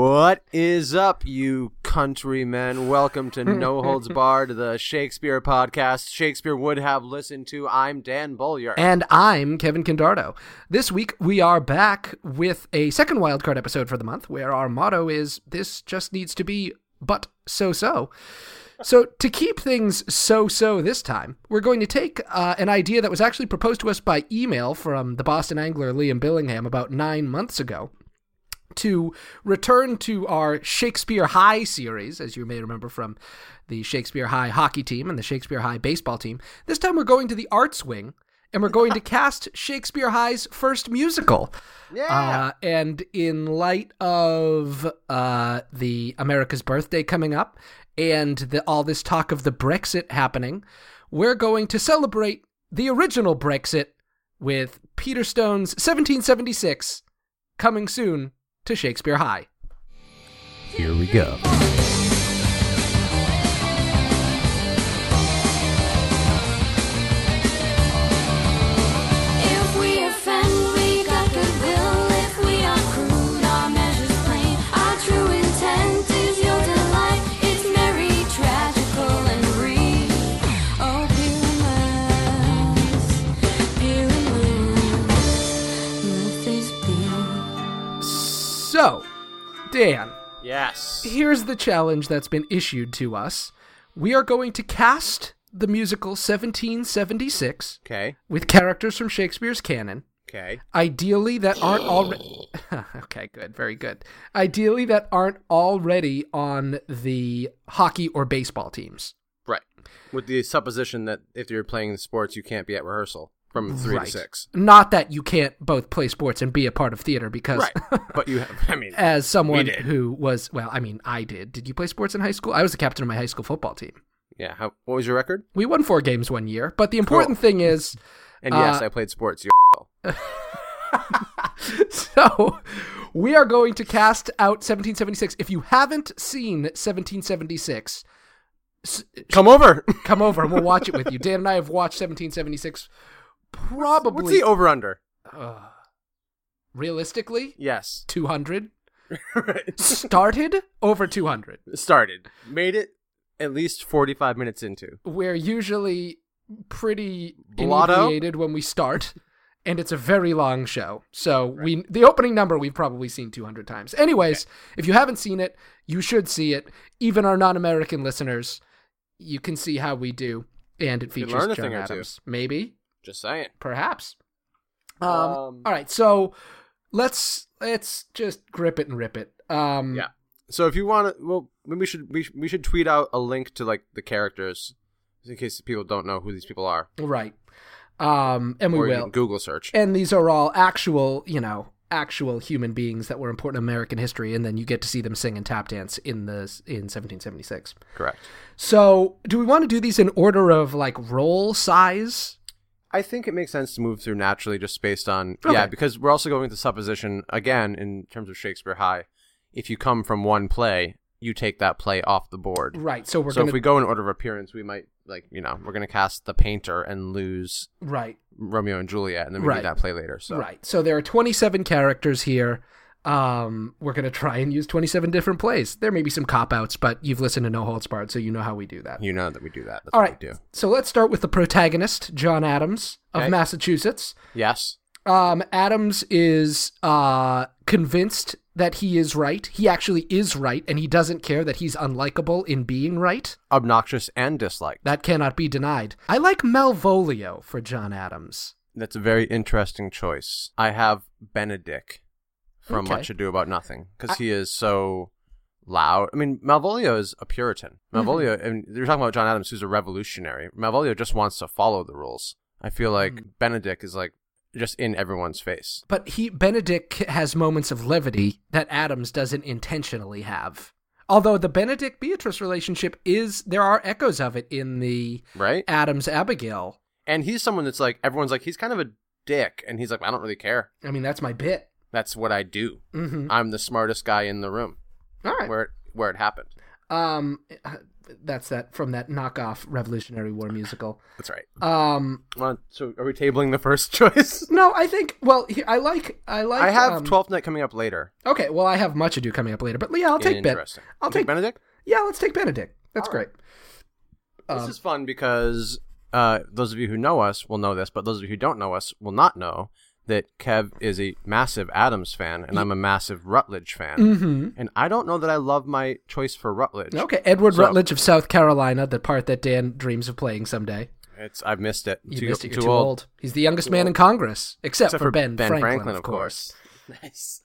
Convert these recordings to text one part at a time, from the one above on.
What is up, you countrymen? Welcome to No Holds Barred, the Shakespeare podcast Shakespeare would have listened to. I'm Dan Bollier. And I'm Kevin Condardo. This week, we are back with a second wildcard episode for the month, where our motto is, this just needs to be but so-so. So to keep things so-so this time, we're going to take an idea that was actually proposed to us by email from the Boston angler Liam Billingham about 9 months ago, to return to our Shakespeare High series, as you may remember from the Shakespeare High hockey team and the Shakespeare High baseball team. This time we're going to the arts wing, and we're going to cast Shakespeare High's first musical. Yeah. And in light of the America's Birthday coming up, and all this talk of the Brexit happening, we're going to celebrate the original Brexit with Peter Stone's 1776 coming soon to Shakespeare High. Here we go. If we offend, we got goodwill. If we are crude, our measures plain. Our true intent is your delight. It's merry, tragical, and brief. Oh, let this be. So, Dan, Yes. here's the challenge that's been issued to us. We are going to cast the musical 1776 Okay. with characters from Shakespeare's canon, Okay. ideally that aren't already... Okay, good, very good. Ideally that aren't already on the hockey or baseball teams. Right. With the supposition that if you're playing sports, you can't be at rehearsal from 3 Right. to 6. Not that you can't both play sports and be a part of theater, because Right. But you have, I mean, as someone We did. who was, well, I mean, I did. Did you play sports in high school? I was the captain of my high school football team. yeah. What was your record? We won 4 games one year, but the important thing is, And yes, I played sports. You so we are going to cast out 1776. If you haven't seen 1776, come over. come over and we'll watch it with you. Dan and I have watched 1776 probably... What's the over-under? realistically, Yes. 200. Right. Started over 200. Started. Made it at least 45 minutes into. We're usually pretty Blotto? inebriated when we start, and it's a very long show. So the opening number we've probably seen 200 times. Anyways, If you haven't seen it, you should see it. Even our non-American listeners, you can see how we do, and it features learn a John thing or two. Adams. Maybe, Just saying. perhaps. All right, so let's just grip it and rip it. Yeah. So if you want to, well, maybe we should tweet out a link to like the characters, in case people don't know who these people are. Right. And we Or you will. can Google search. And these are all actual human beings that were important in American history, and then you get to see them sing and tap dance in 1776. Correct. So, do we want to do these in order of like role size? I think it makes sense to move through naturally, just based on Okay. because we're also going to supposition again in terms of Shakespeare High. If you come from one play, you take that play off the board. Right. So So if we go in order of appearance, we might we're gonna cast The Painter and lose right. Romeo and Juliet, and then we Right. do that play later. So Right. So there are 27 characters here. We're going to try and use 27 different plays. There may be some cop-outs, but you've listened to No Holds Barred, so you know how we do that. you know that we do that. That's All what right. we do. So let's start with the protagonist, John Adams of Okay. Massachusetts. Yes. Adams is convinced that he is right. He actually is right, and he doesn't care that he's unlikable in being right. Obnoxious and disliked. That cannot be denied. I like Malvolio for John Adams. That's a very interesting choice. I have Benedict from Okay. Much Ado About Nothing, because he is so loud. I mean, Malvolio is a Puritan. Malvolio, and you're talking about John Adams, who's a revolutionary. Malvolio just wants to follow the rules. I feel like Benedict is like just in everyone's face. But Benedict has moments of levity that Adams doesn't intentionally have. Although the Benedict-Beatrice relationship there are echoes of it in the Right? Adams-Abigail. And he's someone that's like, everyone's like, he's kind of a dick. And he's like, I don't really care. I mean, that's my bit. That's what I do. Mm-hmm. I'm the smartest guy in the room All right. where it happened. That's that from that knockoff Revolutionary War musical. That's right. Um, So are we tabling the first choice? no, I think. Well, I like. I have 12th Night coming up later. Okay, well, I have Much Ado coming up later, but yeah, I'll take Ben. Interesting. I'll Take take. Benedict? Yeah, let's take Benedict. That's All great. right. This is fun because those of you who know us will know this, but those of you who don't know us will not know that Kev is a massive Adams fan, and I'm a massive Rutledge fan. Mm-hmm. And I don't know that I love my choice for Rutledge. Okay, Edward So- Rutledge of South Carolina, the part that Dan dreams of playing someday. I've missed it. You missed it. You're too old. He's the youngest man in Congress, except for Ben Franklin, of course. Nice.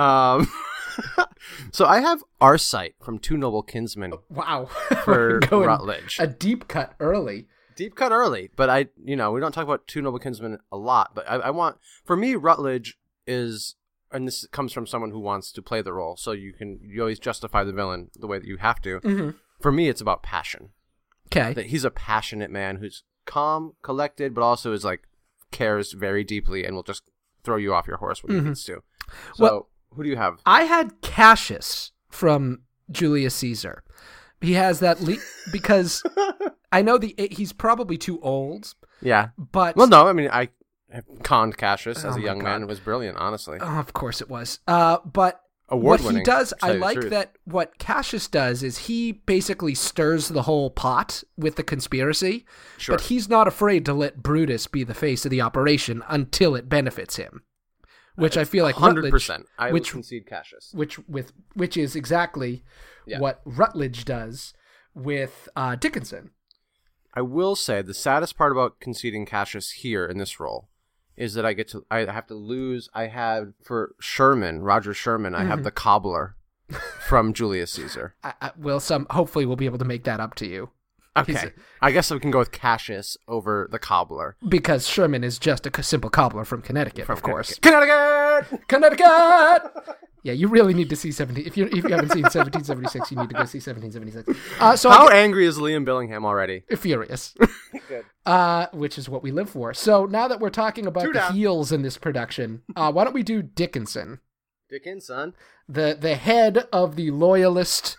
So I have Arcite from Two Noble Kinsmen Wow. for Going Rutledge. a deep cut early. Deep cut early, but we don't talk about Two Noble Kinsmen a lot, but I want, for me, Rutledge is, and this comes from someone who wants to play the role, so you always justify the villain the way that you have to. Mm-hmm. For me, it's about passion. Okay. That he's a passionate man who's calm, collected, but also is like, cares very deeply and will just throw you off your horse when he needs to. So, Well, who do you have? I had Cassius from Julius Caesar. He has that because I know he's probably too old, Yeah. but Well, no, I mean, I have conned Cassius as Oh a my young man. God. It was brilliant, honestly. Oh, of course it was. But what he Award-winning, does, to I tell you the like truth. that what Cassius does is he basically stirs the whole pot with the conspiracy, Sure. but he's not afraid to let Brutus be the face of the operation until it benefits him, which I feel like 100%. I would which concede Cassius. which is exactly Yeah. what Rutledge does with Dickinson. I will say the saddest part about conceding Cassius here in this role is that I have to lose. I have for Sherman, Roger Sherman, I have the cobbler from Julius Caesar. Hopefully we'll be able to make that up to you. Okay. I guess we can go with Cassius over the cobbler. Because Sherman is just a simple cobbler from Connecticut, of course. Connecticut! Connecticut! Yeah, you really need to see 17. If you haven't seen 1776, you need to go see 1776. So How angry is Liam Billingham already? furious. Good. Which is what we live for. So now that we're talking about Two the down. heels in this production, why don't we do Dickinson? Dickinson. The head of the loyalist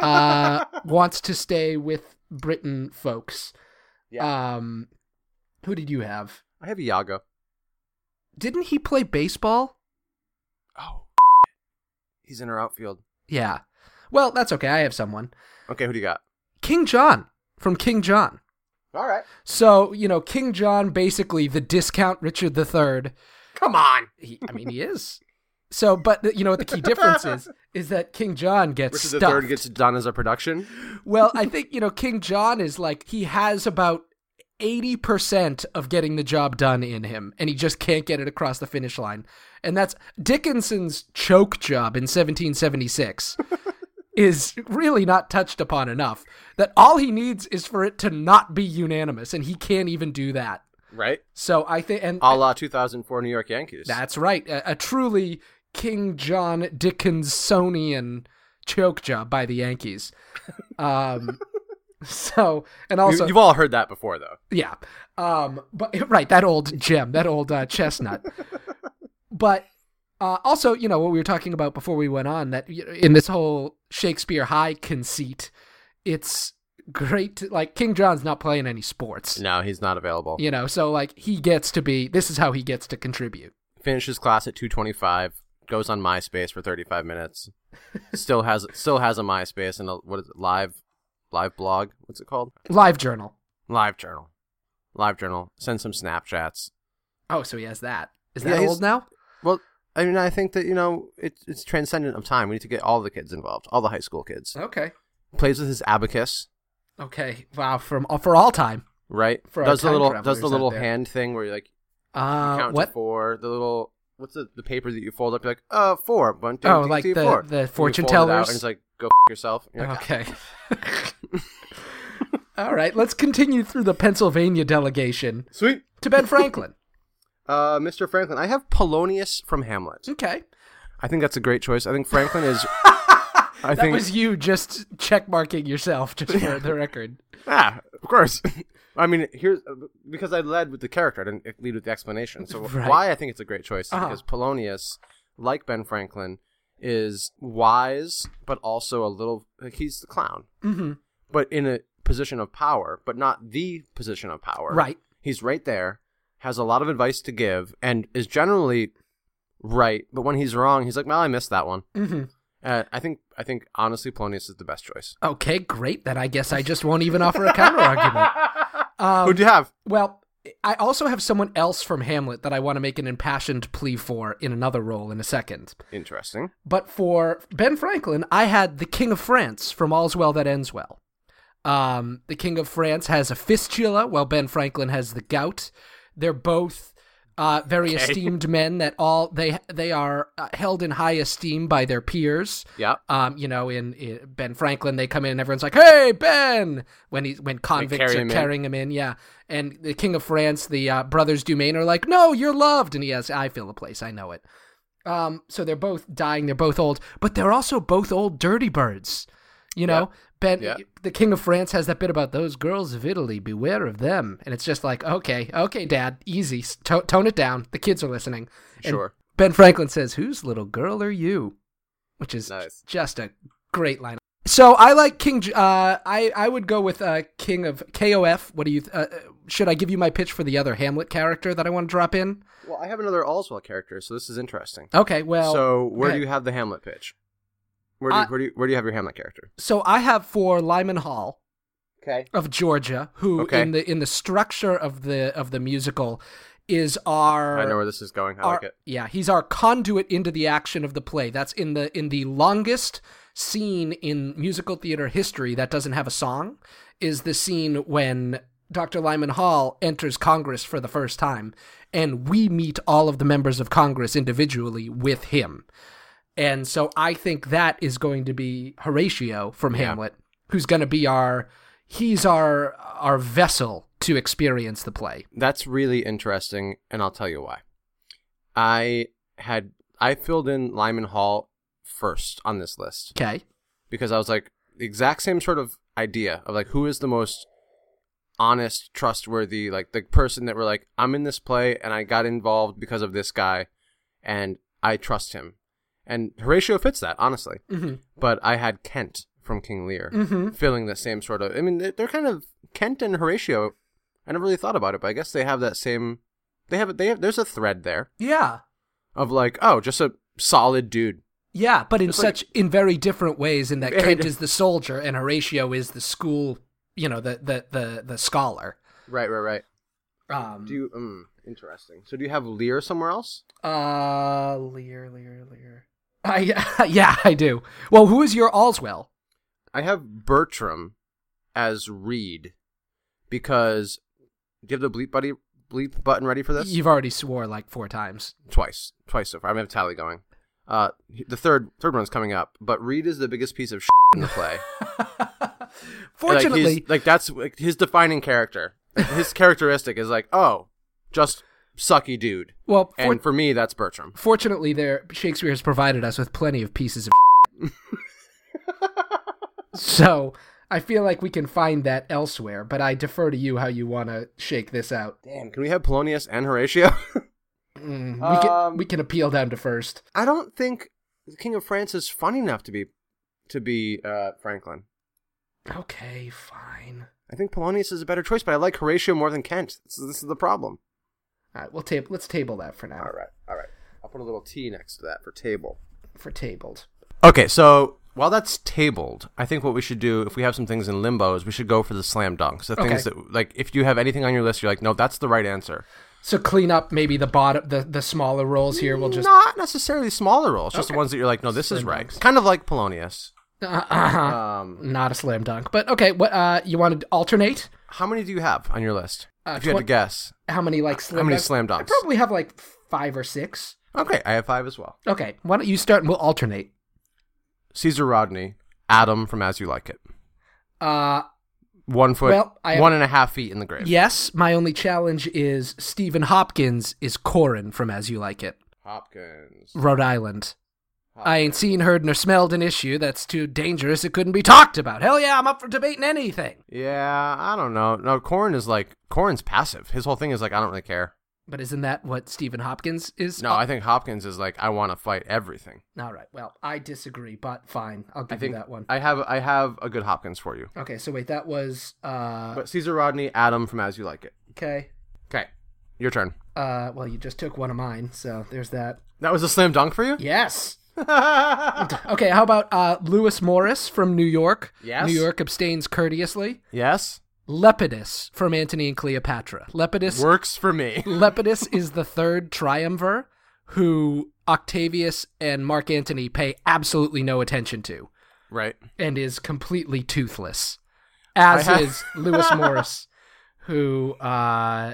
wants to stay with Britain folks. Yeah. Who did you have? I have Iago. Didn't he play baseball? Oh. He's in our outfield. Yeah. Well, that's okay. I have someone. Okay, who do you got? King John from King John. All right. So, King John, basically the discount Richard III. Come on. He is. So, but what the key difference is that King John gets Richard stuffed. III gets done as a production. Well, I think, King John is like, he has about 80% of getting the job done in him, and he just can't get it across the finish line. And that's Dickinson's choke job in 1776 is really not touched upon enough. That all he needs is for it to not be unanimous, and he can't even do that. Right? So I think, and A la 2004 New York Yankees. that's right, a truly King John Dickinsonian choke job by the Yankees. So, and also, You've all heard that before, though. yeah, but right, that old gem, that old chestnut. But also, what we were talking about before we went on, that in this whole Shakespeare High conceit, it's great to, like, King John's not playing any sports. No, he's not available. So like he gets to be. This is how he gets to contribute. Finishes class at 2:25. Goes on MySpace for 35 minutes. Still has a MySpace and what is it? Live blog. What's it called? Live journal. Live journal. Send some Snapchats. Oh, so he has that. Is Yeah, that he's- old now? Well, I mean, I think that it's transcendent of time. We need to get all the kids involved, all the high school kids. Okay. Plays with his abacus, Okay. Wow. For all time. right? For our does the time little travelers out little there. hand thing where you like count What? to 4. The little what's the paper that you fold up? You're like 4. 1, 2, Oh, 3, like 4. the And you fortune fold it out, tellers? and it's like go yourself. You're like, Okay. All right. Let's continue through the Pennsylvania delegation sweet. to Ben Franklin. Mr. Franklin. I have Polonius from Hamlet. Okay. I think that's a great choice. I think Franklin is. That was you just checkmarking yourself, just for the record. Of course. I mean, here's because I led with the character. I didn't lead with the explanation. So Right. why I think it's a great choice is Uh-huh. because Polonius, like Ben Franklin, is wise, but also a little. Like, he's the clown. Mm-hmm. but in a position of power, but not the position of power. Right. He's right there, has a lot of advice to give, and is generally right. But when he's wrong, he's like, "Well, I missed that one." Mm-hmm. I think honestly, Polonius is the best choice. Okay, great. Then I guess I just won't even offer a counter argument. Who do you have? Well, I also have someone else from Hamlet that I want to make an impassioned plea for in another role in a second. Interesting. But for Ben Franklin, I had the King of France from All's Well That Ends Well. The King of France has a fistula, while Ben Franklin has the gout. They're both very esteemed men that they are held in high esteem by their peers. Yeah. In Ben Franklin, they come in and everyone's like, "Hey, Ben!" when convicts are carrying him in. Yeah. And the King of France, the brothers Dumaine are like, "No, you're loved," and he has, "I fill the place, I know it." So they're both dying. They're both old, but they're also both old dirty birds. Ben, the King of France has that bit about those girls of Italy, beware of them. And it's just like, okay, Dad, easy, tone it down. The kids are listening. Sure. And Ben Franklin says, "Whose little girl are you?" Which is nice. Just a great line. So I like King. I would go with King of KOF. What do you? Should I give you my pitch for the other Hamlet character that I want to drop in? Well, I have another All's Well character, so this is interesting. Okay, well. So where do you have the Hamlet pitch? Where do you have your Hamlet character? So I have for Lyman Hall, okay, of Georgia, who in the structure of the musical is our. I know where this is going. I like it. Yeah, he's our conduit into the action of the play. That's in the longest scene in musical theater history that doesn't have a song. Is the scene when Dr. Lyman Hall enters Congress for the first time, and we meet all of the members of Congress individually with him. And so I think that is going to be Horatio from Hamlet, who's going to be our vessel to experience the play. That's really interesting, and I'll tell you why. I filled in Lyman Hall first on this list. Okay. Because I was like, the exact same sort of idea of like, who is the most honest, trustworthy, like the person that we're like, I'm in this play and I got involved because of this guy and I trust him. And Horatio fits that, honestly. Mm-hmm. But I had Kent from King Lear filling the same sort of... I mean, they're kind of... Kent and Horatio, I never really thought about it, but I guess they have that same... There's a thread there. Yeah. Of like, oh, just a solid dude. Yeah, but in very different ways in that Kent is the soldier and Horatio is the school, the scholar. Right. Interesting. So do you have Lear somewhere else? Lear. Yeah, I do. Well, who is your All's Well? I have Bertram as Reed because do you have the bleep button ready for this? You've already swore like 4 times. Twice so far. I'm gonna have a tally going. The third one's coming up, but Reed is the biggest piece of shit in the play. Fortunately, that's his defining character. His characteristic is like, oh, just sucky dude. Well, and for me, that's Bertram. Fortunately, Shakespeare has provided us with plenty of pieces of so I feel like we can find that elsewhere, but I defer to you how you want to shake this out. Damn, can we have Polonius and Horatio? We can appeal down to first. I don't think the King of France is funny enough to be Franklin. Okay, fine. I think Polonius is a better choice, but I like Horatio more than Kent. This is the problem. All right, let's table that for now. All right. I'll put a little T next to that for table. For tabled. Okay, so while that's tabled, I think what we should do, if we have some things in limbo, is we should go for the slam dunks. The things that, like, if you have anything on your list, you're like, no, that's the right answer. So clean up maybe the bottom, the smaller roles here. We'll just not necessarily smaller roles, just the ones that you're like, no, this is right. Kind of like Polonius. Not a slam dunk, but okay. What you want to alternate? How many do you have on your list? If you had to guess, how many slam dunks? I probably have like 5 or 6. Okay, I have 5 as well. Okay, why don't you start and we'll alternate? Caesar Rodney, Adam from As You Like It. 1 foot, well, 1.5 feet in the grave. Yes, my only challenge is Stephen Hopkins is Corin from As You Like It. Hopkins. Rhode Island. I ain't seen, heard, nor smelled an issue that's too dangerous it couldn't be talked about. Hell yeah, I'm up for debating anything. Yeah, I don't know. No, Corin's passive. His whole thing is like, I don't really care. But isn't that what Stephen Hopkins is? No, I think Hopkins is like, I want to fight everything. All right. Well, I disagree, but fine. I'll I give think you that one. I have a good Hopkins for you. Okay, so wait, that was But Caesar Rodney, Adam from As You Like It. okay. Okay, your turn. Well, you just took one of mine, so there's that. That was a slam dunk for you? Yes. Okay, how about Lewis Morris from New York? Yes. New York abstains courteously. Yes. Lepidus from Antony and Cleopatra. Lepidus Works for me. Lepidus is the third triumvir who Octavius and Mark Antony pay absolutely no attention to Right. and is completely toothless. As is Lewis Morris, who who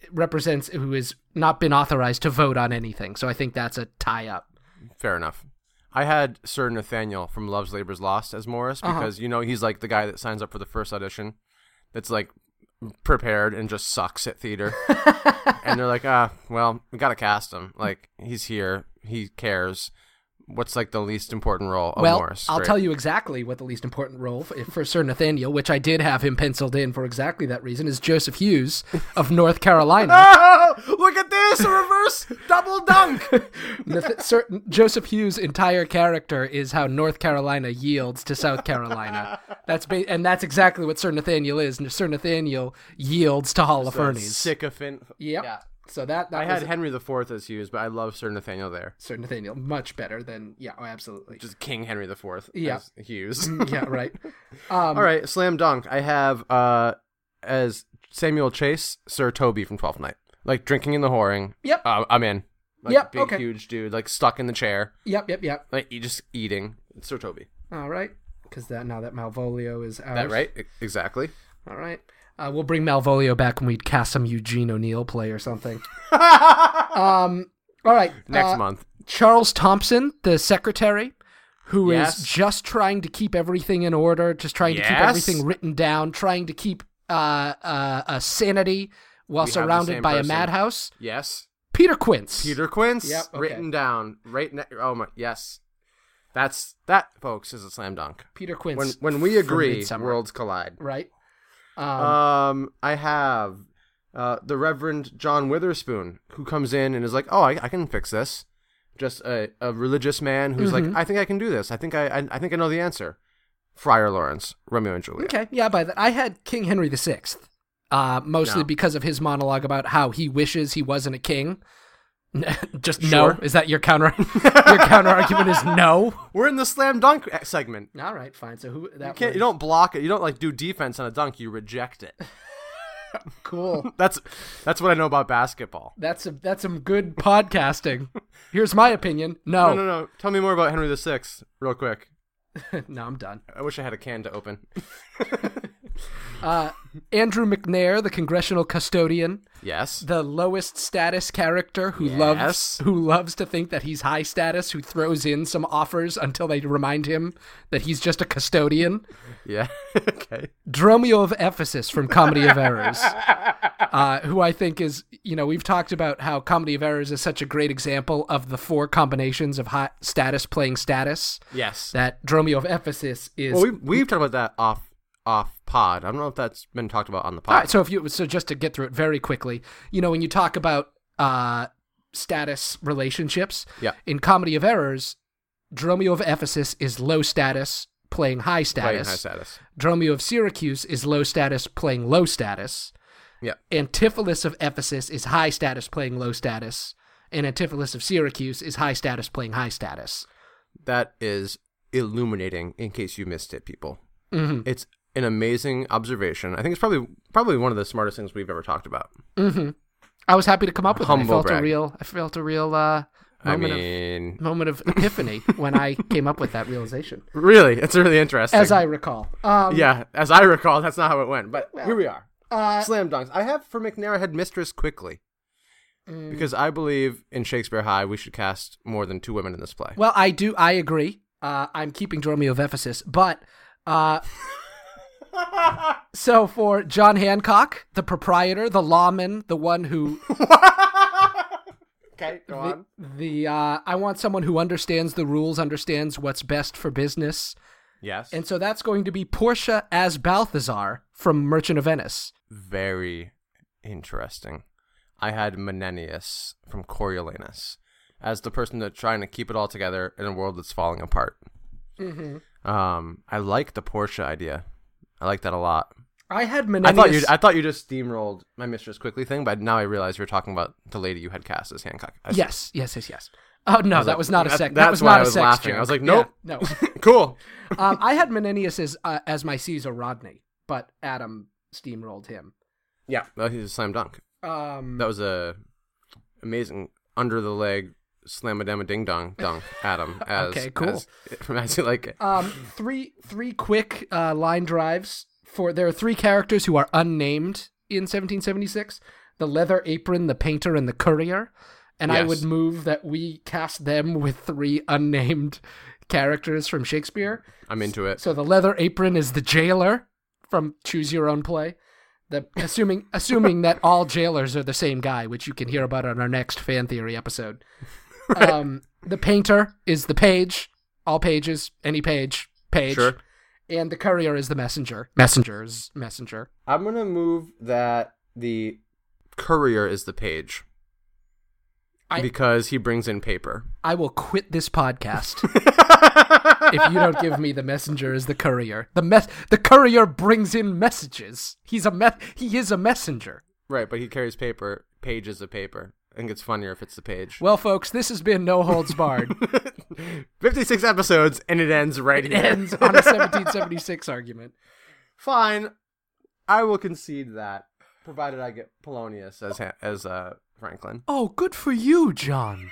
has not been authorized to vote on anything. So I think that's a tie-up. Fair enough. I had Sir Nathaniel from Love's Labour's Lost as Morris because, he's like the guy that signs up for the first audition that's like prepared and just sucks at theater. And they're like, well, we got to cast him. Like, he's here. He cares. What's like the least important role of Morris? I'll tell you exactly what the least important role for Sir Nathaniel, which I did have him penciled in for exactly that reason, is Joseph Hughes of North Carolina. Oh, look at this! A reverse double dunk! Joseph Hughes' entire character is how North Carolina yields to South Carolina. And that's exactly what Sir Nathaniel is. Sir Nathaniel yields to Holofernes. Sycophant. Yep. Yeah. So that I had Henry IV as Hughes, but I love Sir Nathaniel there. Sir Nathaniel much better than absolutely. Just King Henry IV Yeah. as Hughes. Yeah, right. All right, slam dunk. I have as Samuel Chase, Sir Toby from 12th Night. Like drinking in the whoring. Yep. I'm in. Like, Yep, big, okay. huge dude, like stuck in the chair. Yep. Like just eating. It's Sir Toby. All right. Because now that Malvolio is out. That right? Exactly. All right. We'll bring Malvolio back when we cast some Eugene O'Neill play or something. All right. Next month. Charles Thompson, the secretary, who Yes. is just trying to keep everything in order, just trying to keep Yes. everything written down, trying to keep a sanity while We have the surrounded same by a person. madhouse. Yes. Peter Quince. Peter Quince. Yep, okay. Written down. Oh my. Yes. That, folks, is a slam dunk. Peter Quince. When we from agree, Midsommar. worlds collide. Right. I have the Reverend John Witherspoon, who comes in and is like, "Oh, I can fix this." Just a religious man who's like, "I think I can do this. I think I know the answer." Friar Lawrence, Romeo and Juliet. Okay, yeah, by that I had King Henry VI, mostly No. because of his monologue about how he wishes he wasn't a king. Just Sure. no. Is that your counter? Your counter argument is no. We're in the slam dunk segment. All right, fine. So who that You don't block it. You don't like do defense on a dunk. You reject it. cool. That's what I know about basketball. That's some good podcasting. Here's my opinion. No, No. Tell me more about Henry VI, real quick. No, I'm done. I wish I had a can to open. Andrew McNair, the congressional custodian, Yes. the lowest status character who Yes. loves to think that he's high status, who throws in some offers until they remind him that he's just a custodian. Yeah. Okay. Dromio of Ephesus from Comedy of Errors, who I think is, we've talked about how Comedy of Errors is such a great example of the four combinations of high status playing status. Yes. That Dromio of Ephesus is. Well, we've talked about that off pod. I don't know if that's been talked about on the pod. All right, so just to get through it very quickly, when you talk about status relationships, Yeah. in Comedy of Errors, Dromio of Ephesus is low status playing high status. Playing high status. Dromio of Syracuse is low status playing low status. Yeah. Antipholus of Ephesus is high status playing low status, and Antipholus of Syracuse is high status playing high status. That is illuminating. In case you missed it, people, Mm-hmm. it's an amazing observation. I think it's probably one of the smartest things we've ever talked about. Mm-hmm. I was happy to come up with it. Humble I brag. felt a real moment of epiphany when I came up with that realization. Really, it's really interesting. As I recall. Yeah, as I recall, that's not how it went. But Well, here we are. Uh, Slam dunks. I have for McNair, I had Mistress Quickly. Because I believe in Shakespeare High, we should cast more than two women in this play. Well, I agree. I'm keeping Dromio of Ephesus, but so for John Hancock, the proprietor, the lawman, the one who Okay, go on. I want someone who understands the rules, understands what's best for business. Yes. And so that's going to be Portia as Balthazar from Merchant of Venice. Very interesting. I had Menenius from Coriolanus as the person that's trying to keep it all together in a world that's falling apart. Mm-hmm. I like the Portia idea. I like that a lot. I had Menenius. I thought you just steamrolled my Mistress Quickly thing, but now I realize you're talking about the lady you had cast as Hancock. Yes. Oh no, that like, was not a sex. That's That was why not I a was sex laughing. joke. I was like, nope. Yeah, no. Cool. I had Menenius as my Caesar Rodney, but Adam steamrolled him. Yeah, he's a slam dunk. That was a amazing under the leg slam a ding dong dunk. Adam. Okay, cool. As you like it. Three quick line drives there are 3 characters who are unnamed in 1776: the Leather Apron, the Painter, and the Courier. And I Yes. would move that we cast them with 3 unnamed characters from Shakespeare. I'm into it. So the Leather Apron is the jailer from Choose Your Own Play. Assuming that all jailers are the same guy, which you can hear about on our next fan theory episode. The Painter is the page, all pages, any page. Sure. And the Courier is the messenger. Messenger. I'm going to move that the Courier is the page. Because he brings in paper. I will quit this podcast if you don't give me the messenger as the courier. The courier brings in messages. He is a messenger. Right, but he carries paper, pages of paper. I think it's funnier if it's the page. Well, folks, this has been No Holds Barred. 56 episodes, and it ends right It here. ends on a 1776 argument. Fine. I will concede that, provided I get Polonius as Franklin. Oh, good for you, John.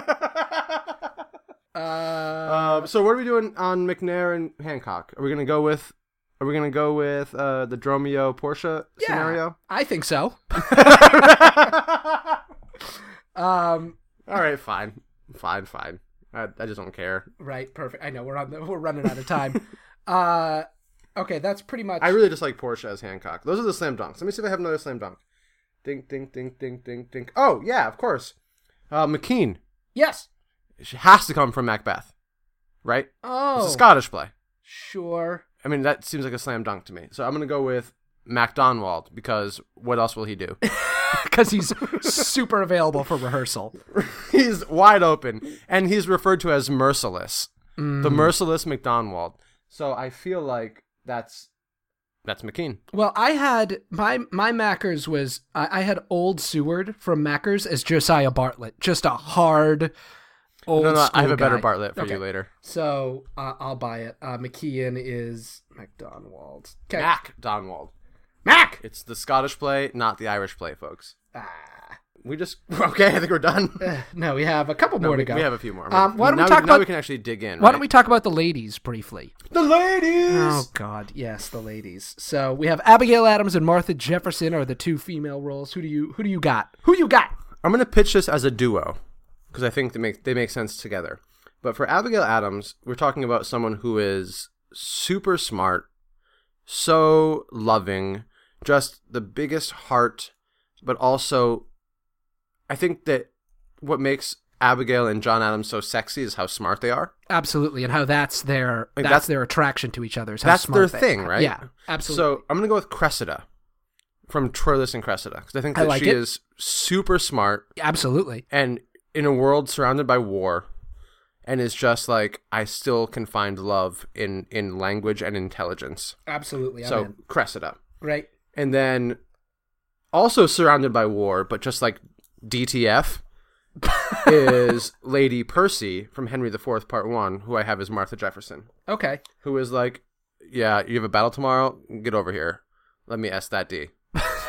So what are we doing on McNair and Hancock? Are we gonna go with the Dromio Portia scenario? I think so. All right, fine. I just don't care. Right, perfect. I know we're running out of time. Okay, that's pretty much. I really just like Portia as Hancock. Those are the slam dunks. Let me see if I have another slam dunk. Dink, dink, dink, dink, dink, dink. Oh yeah, of course. McKean. Yes. She has to come from Macbeth, right? Oh. It's a Scottish play. Sure. I mean, that seems like a slam dunk to me. So I'm going to go with MacDonald, because what else will he do? Because he's super available for rehearsal. He's wide open, and he's referred to as merciless. The merciless MacDonald. So I feel like that's McKean. Well, I had my Mackers was I had Old Seward from Mackers as Josiah Bartlett, just a hard old No, school I have a better guy. Bartlett for Okay. you later. So I'll buy it. McKean is MacDonald. Okay. MacDonald. Mac. It's the Scottish play, not the Irish play, folks. Ah. We just okay. I think we're done. No, we have a couple more to go. We have a few more. Why don't we now talk now about? we can actually dig in. Why don't we talk about the ladies briefly? The ladies. Oh God, yes, the ladies. So we have Abigail Adams and Martha Jefferson are the 2 female roles. Who do you got? Who you got? I'm going to pitch this as a duo because I think they make sense together. But for Abigail Adams, we're talking about someone who is super smart, so loving, just the biggest heart, but also I think that what makes Abigail and John Adams so sexy is how smart they are. Absolutely, and how that's their Like, that's their attraction to each other. Is how That's smart their they thing, are. right? Yeah, absolutely. So I'm going to go with Cressida from Troilus and Cressida because I think I that like she it. is super smart Absolutely. and in a world surrounded by war and is just like, I still can find love in language and intelligence. Absolutely. So Cressida. Right. And then also surrounded by war, but just like DTF, is Lady Percy from Henry IV Part 1, who I have as Martha Jefferson, Okay. who is like, yeah, you have a battle tomorrow? Get over here. Let me S that D.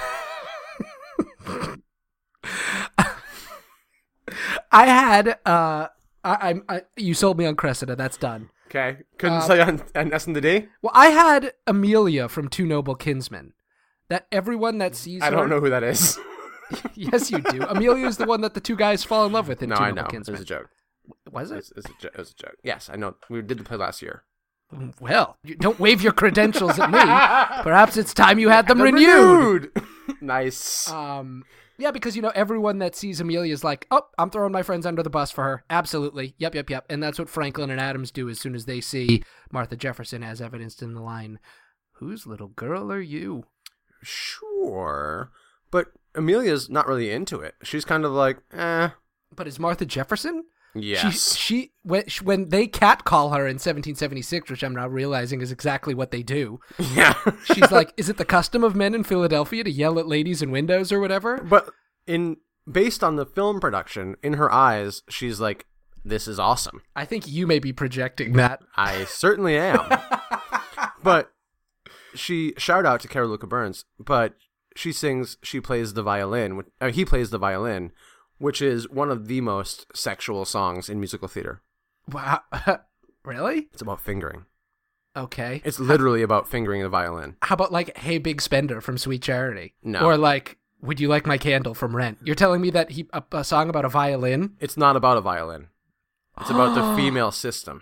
I had you sold me on Cressida. That's done. Okay. Couldn't say on S and the D? Well, I had Amelia from Two Noble Kinsmen. That everyone that sees I her, don't know who that is. Yes, you do. Amelia is the one that the 2 guys fall in love with in No, Two I Noble know. It Kinsmen. was a joke. Was it? It was a joke. Yes, I know. We did the play last year. Well, you don't wave your credentials at me. Perhaps it's time you had them renewed. Nice. Yeah, because, everyone that sees Amelia is like, oh, I'm throwing my friends under the bus for her. Absolutely. Yep. And that's what Franklin and Adams do as soon as they see Martha Jefferson, as evidenced in the line, whose little girl are you? Sure. But Amelia's not really into it. She's kind of like, eh. But is Martha Jefferson? Yes. She when they catcall her in 1776, which I'm now realizing is exactly what they do. Yeah. She's like, is it the custom of men in Philadelphia to yell at ladies in windows or whatever? But based on the film production, in her eyes, she's like, this is awesome. I think you may be projecting that. I certainly am. But shout out to Carol Luca Burns, but she plays the violin, he plays the violin, which is one of the most sexual songs in musical theater. Wow. Really? It's about fingering. Okay. It's literally about fingering the violin. How about like Hey Big Spender from Sweet Charity? No. Or like Would You Like My Candle from Rent? You're telling me that a song about a violin? It's not about a violin. It's about the female system.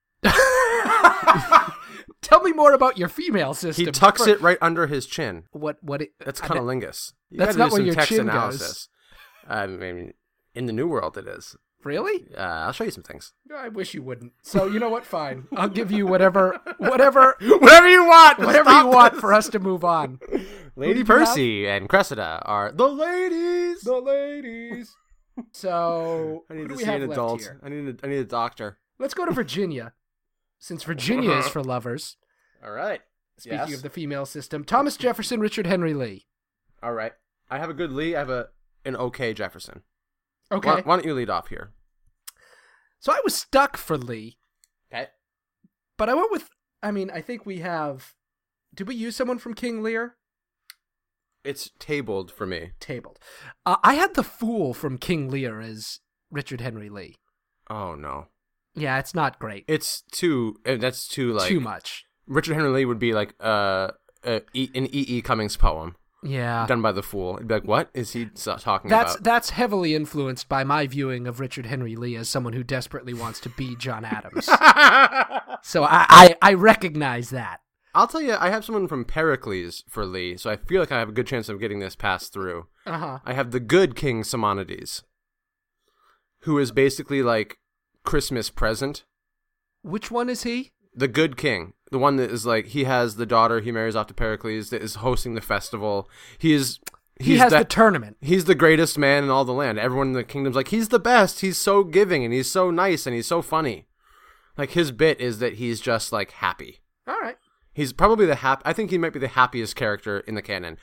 Tell me more about your female system. He tucks it right under his chin. That's I cunnilingus. You that's gotta not do where some your text chin analysis. I mean, in the new world, it is. Really? I'll show you some things. I wish you wouldn't. So you know what? Fine. I'll give you whatever you want. whatever you want for us to move on. Lady Who do you Percy and Cressida are the ladies. The ladies. So I need who do to we see have an left adult. here? I need a doctor. Let's go to Virginia, since Virginia is for lovers. All right. Speaking of the female system, Thomas Jefferson, Richard Henry Lee. All right. I have a good Lee. I have an okay Jefferson. Okay. Why don't you lead off here? So I was stuck for Lee. Okay. But I went with, I think we have, did we use someone from King Lear? It's tabled for me. Tabled. I had the Fool from King Lear as Richard Henry Lee. Oh, no. Yeah, it's not great. That's too like. Too much. Richard Henry Lee would be like an E.E. Cummings poem. Yeah. Done by the Fool. It'd be like, what is he talking about? That's heavily influenced by my viewing of Richard Henry Lee as someone who desperately wants to be John Adams. So I recognize that. I'll tell you, I have someone from Pericles for Lee, so I feel like I have a good chance of getting this passed through. Uh-huh. I have the good King Simonides, who is basically like Christmas present. Which one is he? The good king. The one that is like, he has the daughter he marries off to Pericles that is hosting the festival. He has the tournament. He's the greatest man in all the land. Everyone in the kingdom's like, he's the best. He's so giving and he's so nice and he's so funny. Like, his bit is that he's just like happy. All right. He's probably I think he might be the happiest character in the canon.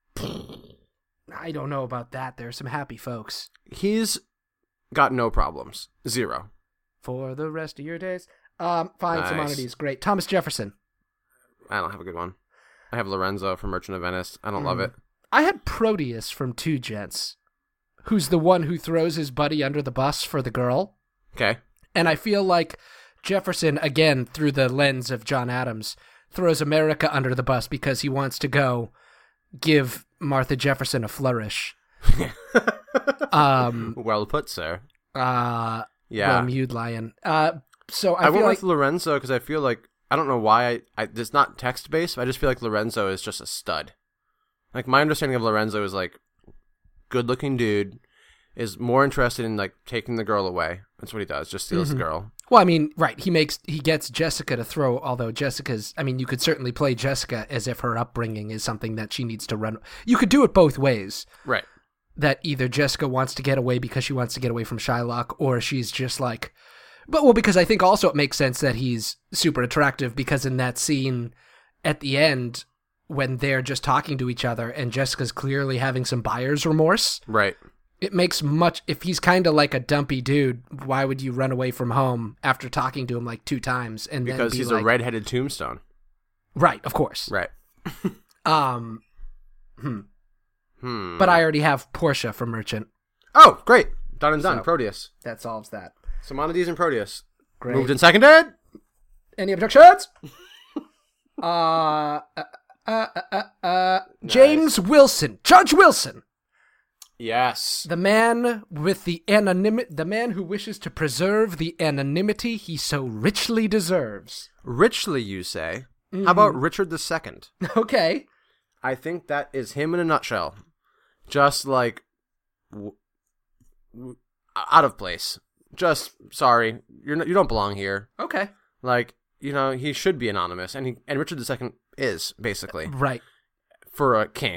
I don't know about that. There's some happy folks. He's got no problems. Zero. For the rest of your days. Fine, Nice. Simonides, great. Thomas Jefferson. I don't have a good one. I have Lorenzo from Merchant of Venice. I don't love it. I had Proteus from Two Gents, who's the one who throws his buddy under the bus for the girl. Okay. And I feel like Jefferson, again, through the lens of John Adams, throws America under the bus because he wants to go give Martha Jefferson a flourish. Well put, sir. Yeah. Well, mewed lion. So I went feel like with Lorenzo because I feel like, I don't know why, it's not text-based, but I just feel like Lorenzo is just a stud. Like, my understanding of Lorenzo is, like, good-looking dude, is more interested in, like, taking the girl away. That's what he does, just steals the girl. well, I mean, right, he gets Jessica to throw, although you could certainly play Jessica as if her upbringing is something that she needs to run. You could do it both ways. Right. That either Jessica wants to get away because she wants to get away from Shylock, or she's just like, because I think also it makes sense that he's super attractive, because in that scene at the end when they're just talking to each other and Jessica's clearly having some buyer's remorse. Right. It makes if he's kind of like a dumpy dude, why would you run away from home after talking to him like 2 times? And because then he's a redheaded tombstone. Right, of course. Right. But I already have Portia from Merchant. Oh, great. Done and done. So- Proteus. That solves that. Simonides and Proteus. Great. Moved and seconded. Any objections? James Wilson, Judge Wilson, Yes. the man with the the man who wishes to preserve the anonymity he so richly deserves. Richly, you say? How about Richard II? Okay. I think that is him in a nutshell. Just like out of place. Just sorry, you don't belong here. Okay. Like, he should be anonymous, and Richard II is basically Right. for a king.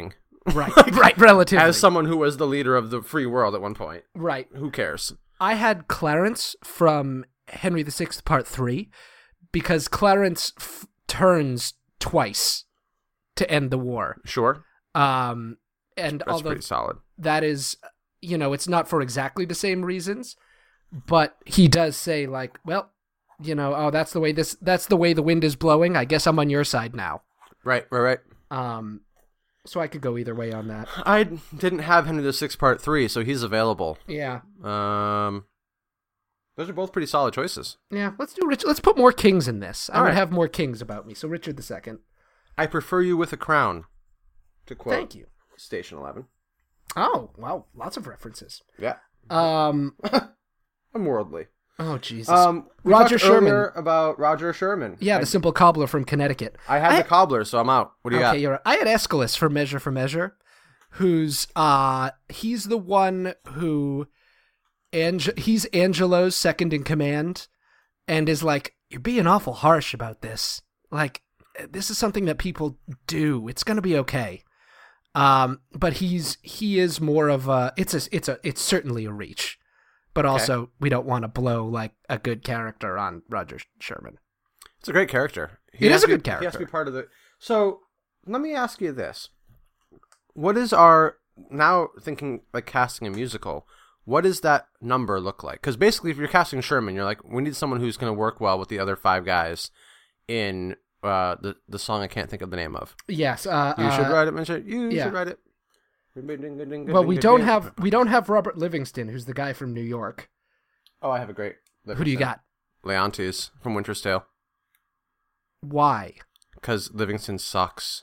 Right, relatively. As someone who was the leader of the free world at one point. Right. Who cares? I had Clarence from Henry VI Part 3 because Clarence turns twice to end the war. Sure. And That's although pretty solid. that is, it's not for exactly the same reasons, but he does say like, well, that's the way the wind is blowing. I guess I'm on your side now. Right. So I could go either way on that. I didn't have Henry VI Part 3, so he's available. Yeah. Those are both pretty solid choices. Yeah, let's do Richard. Let's put more kings in this. I All would right. have more kings about me. So Richard II. I prefer you with a crown, to quote Thank you. Station 11. Oh, wow. Lots of references. Yeah. Um, I'm worldly. oh, Jesus. We Roger talked earlier Sherman. about Roger Sherman. Yeah, the simple cobbler from Connecticut. I had the cobbler, so I'm out. What do you Okay, got? you're right. I had Aeschylus for Measure, who's he's the one who he's Angelo's second in command and is like, you're being awful harsh about this. Like, this is something that people do. It's going to be okay. But he is more of a it's certainly a reach. But also we don't want to blow like a good character on Roger Sherman. It's a great character. It is a good He has to character. be part of the... So, let me ask you this. What is our... Now, thinking like casting a musical, what does that number look like? Because basically, if you're casting Sherman, you're like, we need someone who's going to work well with the other five guys in the song I can't think of the name of. Yes. You should write it, Mitchell. You yeah. should write it. Well, we don't have Robert Livingston, who's the guy from New York. Oh, I have a great... Who do you got? Leontes from Winter's Tale. Why? Because Livingston sucks.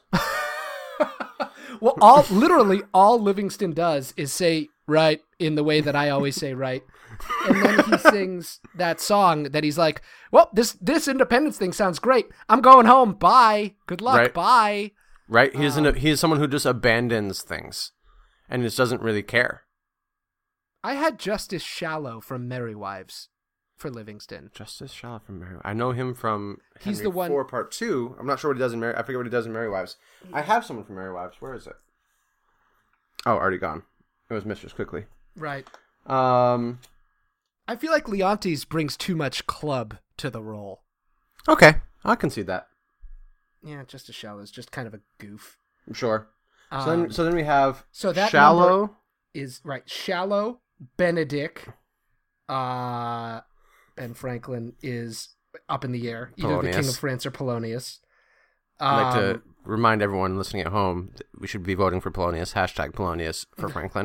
Well, literally all Livingston does is say right in the way that I always say right. And then he sings that song that he's like, well, this independence thing sounds great. I'm going home. Bye. Good luck. Right. Bye. Right? He's someone who just abandons things and just doesn't really care. I had Justice Shallow from Merry Wives for Livingston. Justice Shallow from Merry Wives. I know him from He's Henry the one- IV Part 2. I'm not sure what he does in Merry... I forget what he does in Merry Wives. I have someone from Merry Wives. Where is it? Oh, already gone. It was Mistress Quickly. Right. Um. I feel like Leontes brings too much club to the role. Okay. I can see that. Yeah, Justice Shallow is just kind of a goof. I'm sure. So then we have so that Shallow. number is right. Shallow, Benedict, Ben Franklin is up in the air. Either the King Polonius. of France or Polonius. I'd like to remind everyone listening at home that we should be voting for Polonius. # Polonius for Franklin.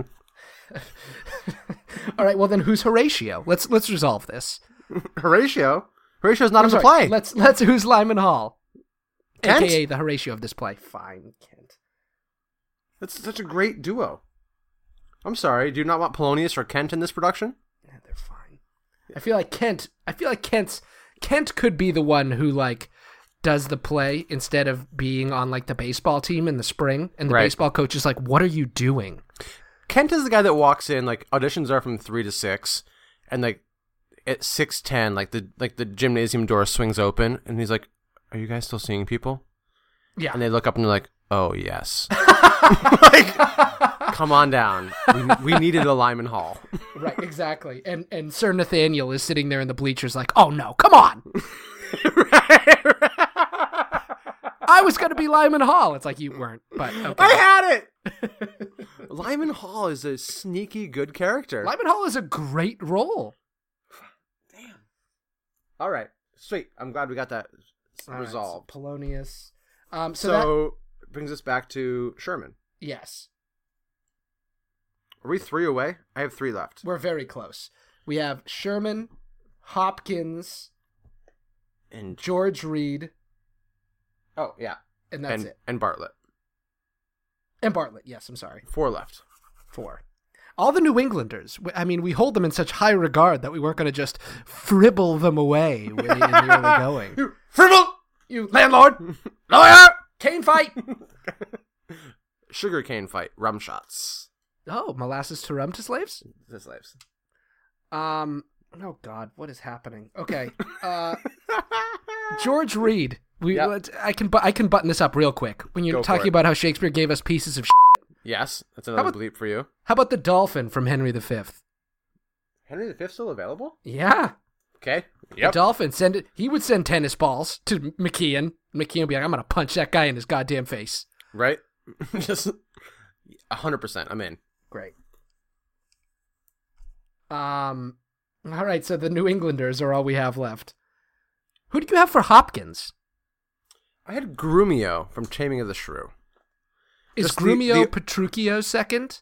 All right. Well, then who's Horatio? Let's resolve this. Horatio? Horatio's not in the Sorry, play. Let's who's Lyman Hall, Kent? aka the Horatio of this play. Fine, Kent. That's such a great duo. I'm sorry. Do you not want Polonius or Kent in this production? Yeah, they're fine. I feel like Kent could be the one who like does the play instead of being on like the baseball team in the spring, and the Right. baseball coach is like, "What are you doing?" Kent is the guy that walks in, like, auditions are from 3 to 6, and like at 6:10, like the gymnasium door swings open, and he's like, "Are you guys still seeing people?" Yeah. And they look up and they're like, "Oh yes." Like, come on down. We needed a Lyman Hall. Right, exactly. And Sir Nathaniel is sitting there in the bleachers like, "Oh no, come on." I was going to be Lyman Hall. It's like you weren't, but okay. I had it. Lyman Hall is a sneaky good character. Lyman Hall is a great role. Damn. All right, sweet. I'm glad we got that All right, resolved. so Polonius. So, So brings us back to Sherman. yes, Are we 3 away? I have 3 left. we're very close. We have Sherman, Hopkins, And George Reed, oh yeah, and that's it. And Bartlett. And Bartlett, yes, I'm sorry. 4 left. 4. All the New Englanders, I mean, we hold them in such high regard that we weren't going to just fribble them away in the early going. You fribble! You landlord! Lawyer! Cane fight! Sugarcane fight. Rum shots. Oh, molasses to rum to slaves? The slaves. Oh God, what is happening? Okay. George Reed. Yep. I can button this up real quick. When you're Go for talking it. about how Shakespeare gave us pieces of shit, Yes, that's another How about- bleep for you. How about the dolphin from Henry V? Henry V still available? Yeah. Okay. The Yep. dolphin he would send tennis balls to McKeon. McKeon would be like, I'm gonna punch that guy in his goddamn face. Right. Just 100%. I'm in. Great. All right, so the New Englanders are all we have left. Who do you have for Hopkins? I had Grumio from Taming of the Shrew. Is Just Grumio the- Petruchio second?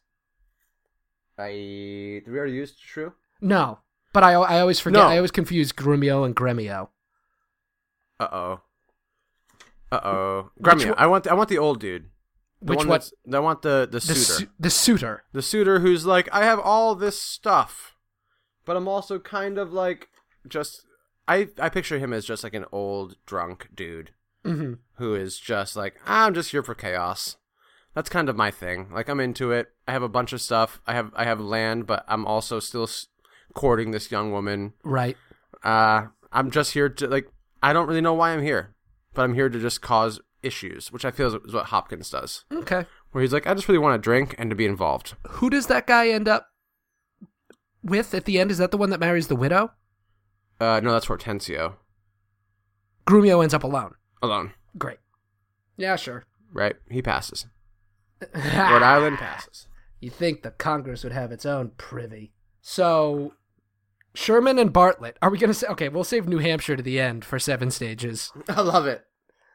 Did we already use Shrew? No, but I always forget. No. I always confuse Grumio and Gremio. Uh-oh. Grumio. Which I want the old dude. The Which one one? I want the suitor. The suitor. The suitor who's like, I have all this stuff, but I'm also kind of like just I picture him as just like an old drunk dude who is just like, I'm just here for chaos. That's kind of my thing. Like, I'm into it. I have a bunch of stuff. I have land, but I'm also still courting this young woman. Right. I'm just here to, like, I don't really know why I'm here, but I'm here to just cause issues, which I feel is what Hopkins does. Okay. Where he's like, I just really want to drink and to be involved. Who does that guy end up with at the end? Is that the one that marries the widow? No, that's Hortensio. Grumio ends up alone. Alone. Great. Yeah, sure. Right? He passes. Rhode Island passes. You think the Congress would have its own privy. So, Sherman and Bartlett. Are we going to say... Okay, we'll save New Hampshire to the end for 7 stages. I love it.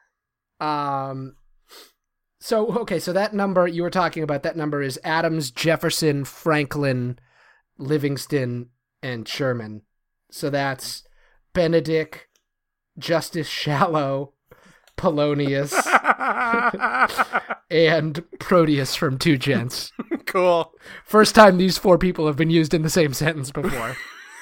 So that number you were talking about, that number is Adams, Jefferson, Franklin, Livingston, and Sherman. So that's Benedict, Justice Shallow, Polonius, and Proteus from Two Gents. Cool. First time these 4 people have been used in the same sentence before.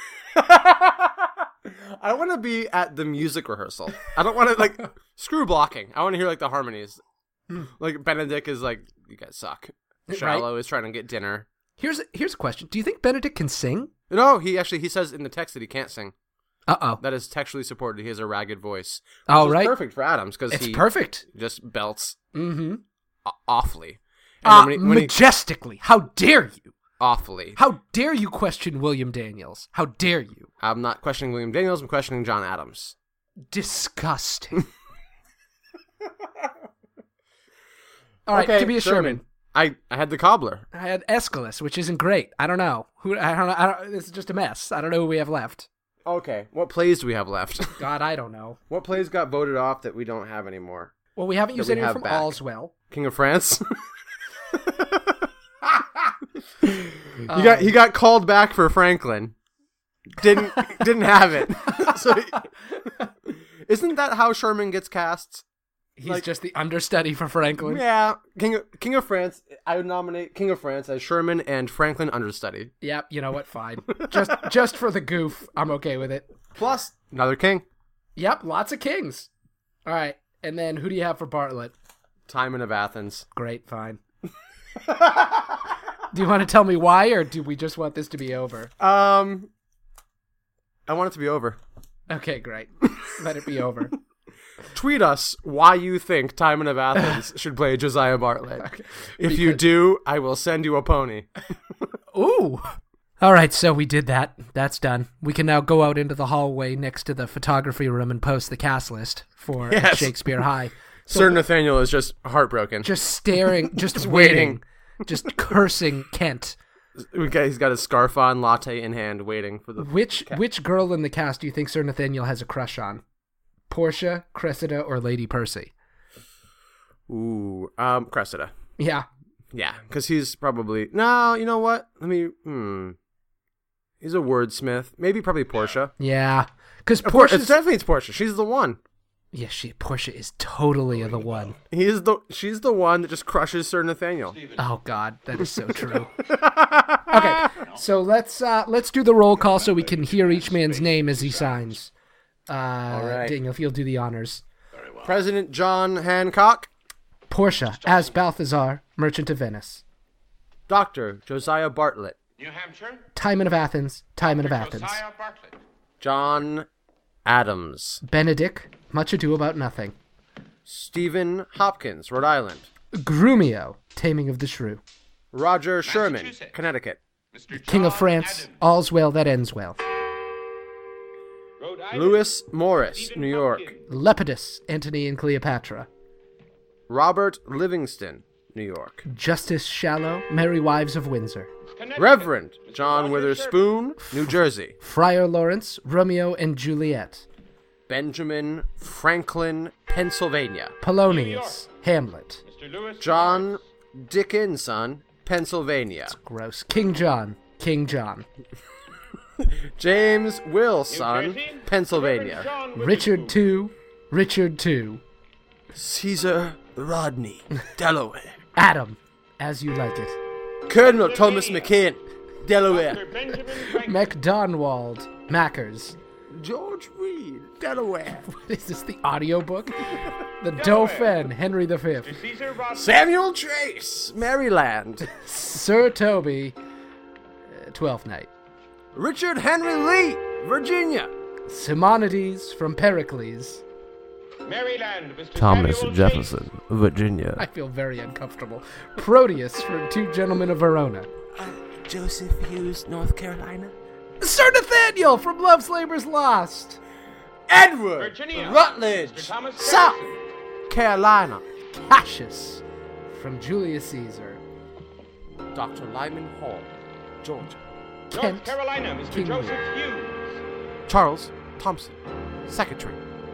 I want to be at the music rehearsal. I don't want to, like, screw blocking. I want to hear, like, the harmonies. Like, Benedict is like, you guys suck. Shallow is trying to get dinner. Here's a question. Do you think Benedict can sing? No, he says in the text that he can't sing. Uh-oh. That is textually supported. He has a ragged voice. Oh, Which is right. perfect for Adams because It's he perfect. just belts Mm-hmm. awfully. And then when he Majestically. How dare you? awfully. How dare you question William Daniels? How dare you? I'm not questioning William Daniels. I'm questioning John Adams. Disgusting. All right, Okay, give me a Sherman. I had the cobbler. I had Aeschylus, which isn't great. I don't know. I don't. This is just a mess. I don't know who we have left. Okay, what plays do we have left? God, I don't know. What plays got voted off that we don't have anymore? Well, we haven't used we anyone have from back. Allswell. King of France. He got called back for Franklin. Didn't have it. So isn't that how Sherman gets cast? He's just the understudy for Franklin. Yeah, King of France. I would nominate King of France as Sherman and Franklin understudy. Yep. You know what? Fine. just for the goof, I'm okay with it. Plus another king. Yep. Lots of kings. All right. And then who do you have for Bartlett? Timon of Athens. Great. Fine. Do you want to tell me why, or do we just want this to be over? I want it to be over. Okay, great. Let it be over. Tweet us why you think Timon of Athens should play Josiah Bartlett. Okay. If you do, I will send you a pony. Ooh. All right, so we did that. That's done. We can now go out into the hallway next to the photography room and post the cast list for Yes. Shakespeare High. Sir Nathaniel is just heartbroken. Just staring, just waiting. waiting, just cursing Kent. He's got his scarf on, latte in hand, waiting for the... Which girl in the cast do you think Sir Nathaniel has a crush on? Portia, Cressida, or Lady Percy? Ooh, Cressida. Yeah. Yeah, because he's probably... No, you know what? He's a wordsmith. Maybe probably Portia. Yeah. Because It's Portia. definitely Portia. She's the one. Yeah, Portia is totally the one. She's the one that just crushes Sir Nathaniel. Oh God, that is so true. Okay, so let's do the roll call so we can hear each man's name as he signs. right. Daniel, if you'll do the honors. President John Hancock. Portia, as Balthazar, Merchant of Venice. Dr. Josiah Bartlett. New Hampshire, Timon of Athens, Timon of Athens. Josiah Bartlett. John Adams. Benedict, Much Ado About Nothing. Stephen Hopkins, Rhode Island. Grumio, Taming of the Shrew. Roger Sherman, Massachusetts. Connecticut. Mr. King of John France, Adams, all's well that ends well. Rhode Island. Louis Morris, Stephen New York. Hopkins, Lepidus, Antony and Cleopatra. Robert Livingston, New York. Justice Shallow, Merry Wives of Windsor. Connecticut. Reverend Mr. John Roger Witherspoon, New Jersey. Friar Lawrence, Romeo and Juliet. Benjamin Franklin, Pennsylvania. Polonius, Hamlet. Mr. Lewis John Dickinson, Pennsylvania. Gross. King John, King John. James New Wilson, Jersey, Pennsylvania. Reverend John Richard Witherspoon. II, Richard II. Caesar Rodney, Delaware. Adam, as you like it. Colonel Thomas McCain, Delaware. Dr. Benjamin Franklin. MacDonwald, Mackers. George Reed, Delaware. What is this, the audiobook? The Dauphin, Henry V. Caesar Rodney. Samuel Chase, Maryland. Sir Toby, Twelfth Night. Richard Henry Lee, Virginia. Simonides from Pericles. Maryland. Mr. Samuel Chase. Virginia. I feel very uncomfortable. Proteus from Two Gentlemen of Verona. Joseph Hughes, North Carolina. Sir Nathaniel from Love's Labor's Lost. Edward Virginia. Rutledge, Mr. Thomas South Jefferson. Carolina. Cassius from Julius Caesar. Dr. Lyman Hall, Georgia. North Kent, Carolina. Mr. King Joseph Louis. Hughes. Charles Thompson, Secretary.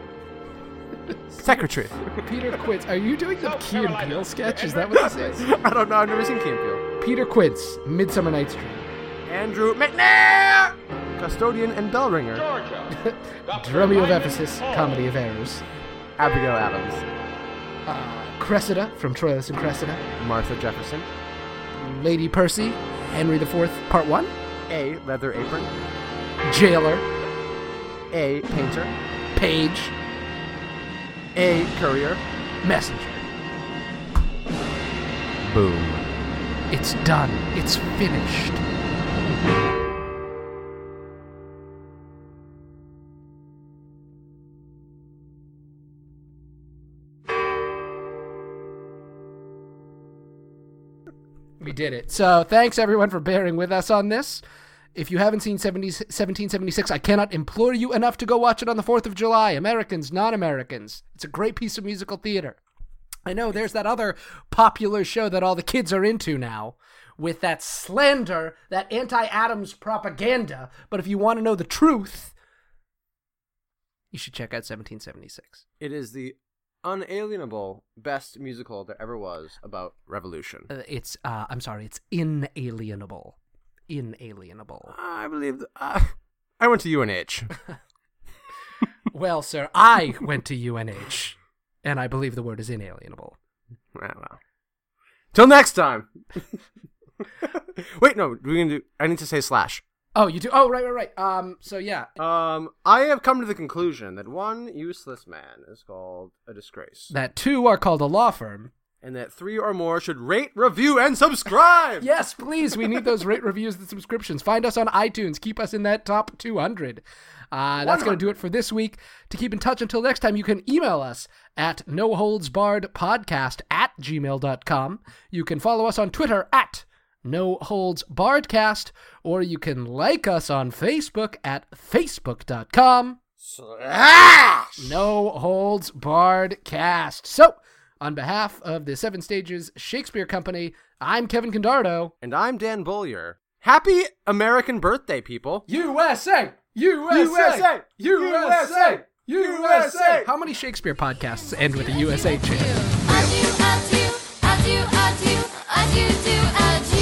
Secretary. Peter Quince. Are you doing the South Key and Carolina. Peele sketch? Is that what this is? I don't know. I've never seen Key and Peele. Peter Quince, Midsummer Night's Dream. Andrew McNair, custodian and bell ringer. Georgia. Dr. Dromio of Lyman Ephesus, Hall. Comedy of Errors. Abigail Adams, Cressida from Troilus and Cressida. Martha Jefferson. Lady Percy, Henry IV, Part 1. A. Leather apron. Jailer, A. Painter. Page, A. Courier. Messenger. Boom. It's done. It's finished. We did it. So thanks everyone for bearing with us on this. If you haven't seen 1776, I cannot implore you enough to go watch it on the 4th of July. Americans, non-Americans. It's a great piece of musical theater. I know there's that other popular show that all the kids are into now with that slander, that anti-Adams propaganda. But if you want to know the truth, you should check out 1776. It is the unalienable best musical there ever was about revolution. It's inalienable. Inalienable. I believe. I went to UNH. Well, sir, I went to UNH, and I believe the word is inalienable. Well. Till next time. Wait, no. We're gonna do. I need to say slash. Oh, you do? Oh, right. So yeah. I have come to the conclusion that one useless man is called a disgrace, That two are called a law firm. and that three or more should rate, review, and subscribe. Yes, please. We need those rate reviews and subscriptions. Find us on iTunes. Keep us in that top 200. That's going to do it for this week. To keep in touch until next time, you can email us at noholdsbarredpodcast@gmail.com. You can follow us on Twitter at noholdsbarredcast, or you can like us on Facebook at facebook.com. Slash. No Holds Barred Cast. So, on behalf of the Seven Stages Shakespeare Company, I'm Kevin Condardo. And I'm Dan Bollier. Happy American birthday, people. USA! USA! USA! USA! How many Shakespeare podcasts end with a USA chant? Adieu, adieu, adieu, adieu, adieu, adieu, adieu.